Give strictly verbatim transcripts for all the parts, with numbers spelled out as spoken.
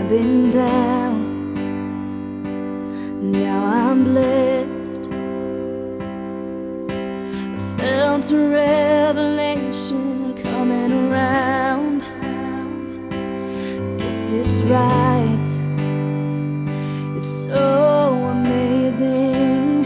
I've been down, now I'm blessed. I felt a revelation coming around. Guess it's right, it's so amazing.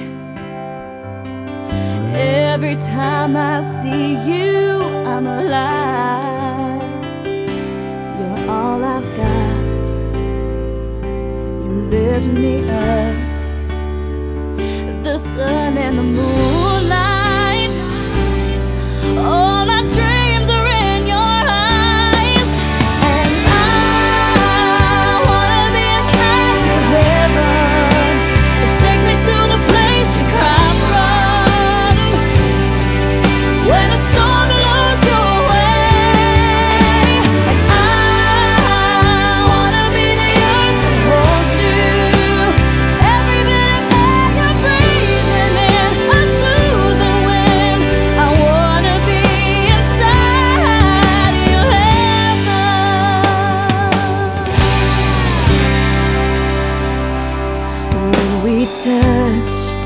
Every time I see you, I'm alive. You're all I've got. You lift me up. The sun and the moonlight, all my dreams are in your eyes. And I wanna be inside your heaven. Take me to the place you cry from, when the storm blows your way. And I wanna be the earth that holds you. Every bit of air you're breathing in, a soothing wind. I wanna be inside your heaven. When we touch,